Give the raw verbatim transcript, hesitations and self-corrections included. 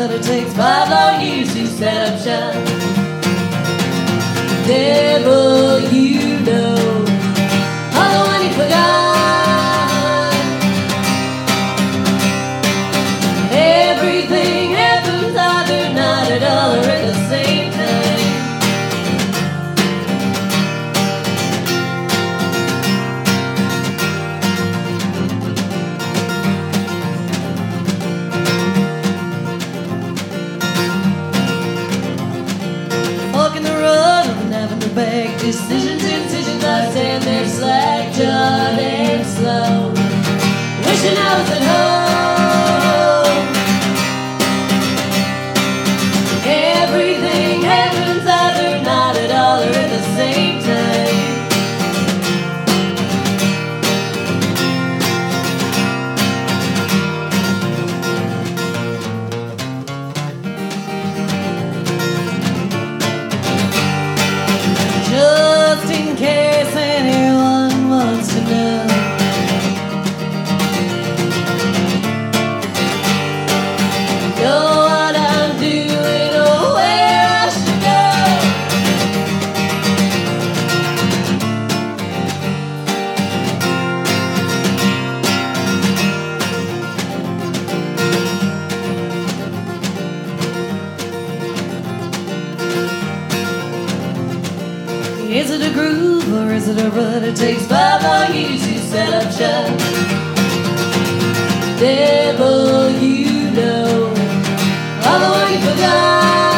but it takes five long years to set up shop. Devil, you know, I'm the one you forgot. Everything happens either not at all or at the same time. Walking the road, I'm having to make decisions, incisions. I stand there slack-jawed and slow, wishing I was at home. Everything happens either not at all or at the same time. Just in case anyone wants to know, know what I'm doing or where I should go. Is it a groove or is it a rut? It takes five long years to set up shop. Devil, you know, I'm the one you forgot.